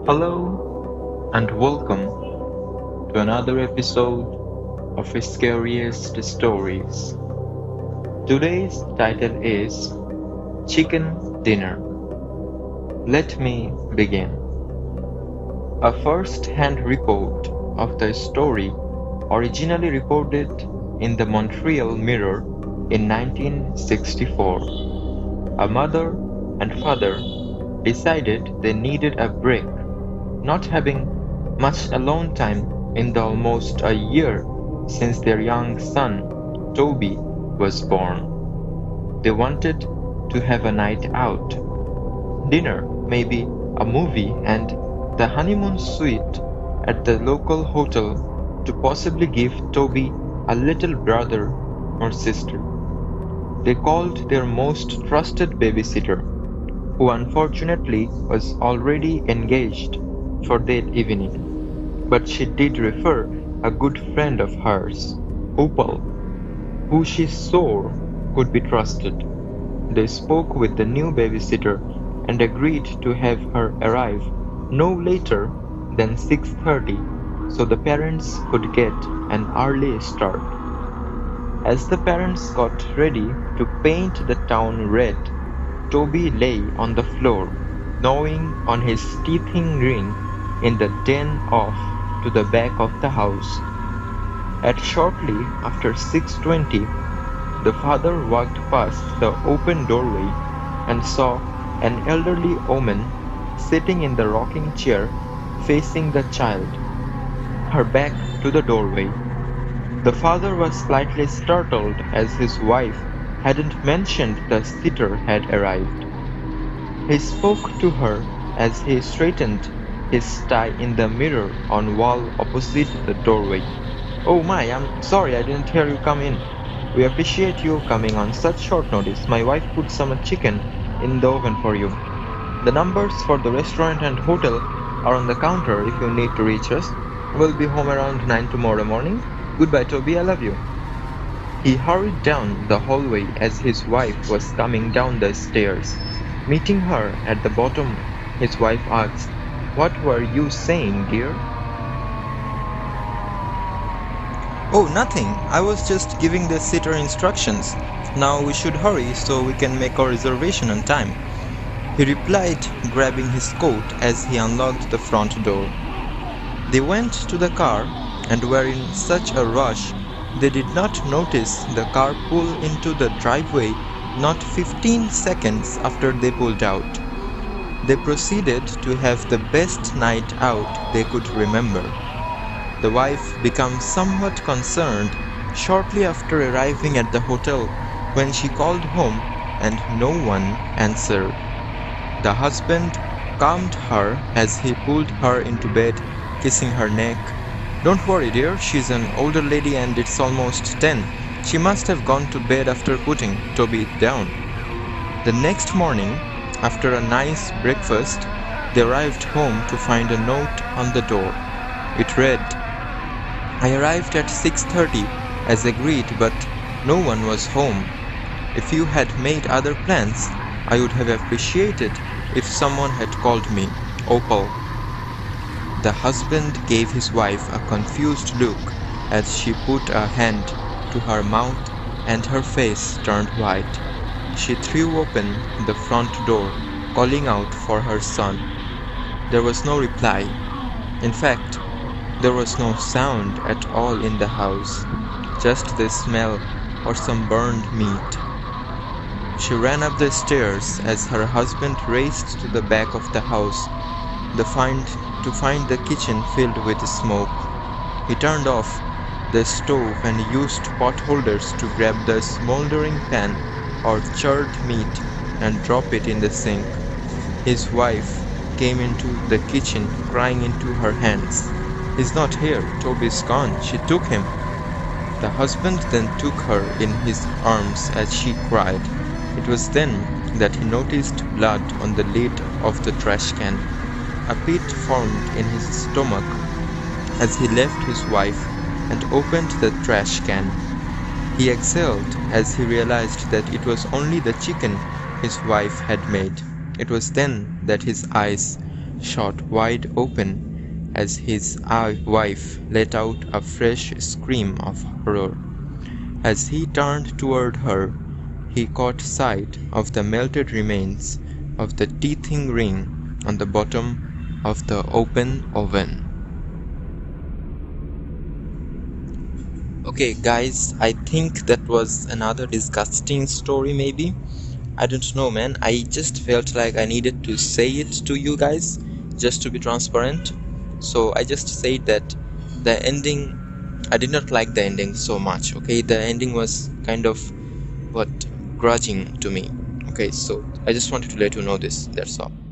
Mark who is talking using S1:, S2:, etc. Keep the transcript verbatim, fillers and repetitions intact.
S1: Hello and welcome to another episode of Scariest Stories. Today's title is Chicken Dinner. Let me begin. A first-hand report of the story originally reported in the Montreal Mirror in nineteen sixty-four. A mother and father decided they needed a break, not having much alone time in the almost a year since their young son, Toby, was born. They wanted to have a night out. Dinner, maybe a movie, and the honeymoon suite at the local hotel to possibly give Toby a little brother or sister. They called their most trusted babysitter, who unfortunately was already engaged for that evening, but she did refer a good friend of hers, Opal, who she swore could be trusted. They spoke with the new babysitter and agreed to have her arrive no later than six thirty so the parents could get an early start. As the parents got ready to paint the town red, Toby lay on the floor, gnawing on his teething ring in the den off to the back of the house. At shortly after six twenty, the father walked past the open doorway and saw an elderly woman sitting in the rocking chair facing the child, her back to the doorway. The father was slightly startled as his wife hadn't mentioned the sitter had arrived. He spoke to her as he straightened his tie in the mirror on wall opposite the doorway. "Oh my, I'm sorry I didn't hear you come in. We appreciate you coming on such short notice. My wife put some chicken in the oven for you. The numbers for the restaurant and hotel are on the counter if you need to reach us. We'll be home around nine tomorrow morning. Goodbye, Toby, I love you." He hurried down the hallway as his wife was coming down the stairs. Meeting her at the bottom, his wife asked, "What were you saying, dear?"
S2: "Oh, nothing. I was just giving the sitter instructions. Now we should hurry so we can make our reservation on time," he replied, grabbing his coat as he unlocked the front door. They went to the car and were in such a rush they did not notice the car pull into the driveway not fifteen seconds after they pulled out. They proceeded to have the best night out they could remember. The wife became somewhat concerned shortly after arriving at the hotel when she called home and no one answered. The husband calmed her as he pulled her into bed, kissing her neck. "Don't worry, dear, she's an older lady and it's almost ten. She must have gone to bed after putting Toby down." The next morning, after a nice breakfast, they arrived home to find a note on the door. It read, "I arrived at six thirty as agreed, but no one was home. If you had made other plans, I would have appreciated if someone had called me. Opal." The husband gave his wife a confused look as she put a hand to her mouth and her face turned white. She threw open the front door, calling out for her son. There was no reply. In fact, there was no sound at all in the house, just the smell of some burned meat. She ran up the stairs as her husband raced to the back of the house the find, to find the kitchen filled with smoke. He turned off the stove and used pot holders to grab the smoldering pan or charred meat and drop it in the sink. His wife came into the kitchen crying into her hands, "He's not here. Toby's gone. She took him." The husband then took her in his arms as she cried. It was then that he noticed blood on the lid of the trash can. A pit formed in his stomach as he left his wife and opened the trash can. He exhaled as he realized that it was only the chicken his wife had made. It was then that his eyes shot wide open as his wife let out a fresh scream of horror. As he turned toward her, he caught sight of the melted remains of the teething ring on the bottom of the open oven. Okay guys, I think that was another disgusting story maybe. I don't know man, I just felt like I needed to say it to you guys just to be transparent. So I just said that the ending, I did not like the ending so much, okay? The ending was kind of what grudging to me. Okay, so I just wanted to let you know this, that's all.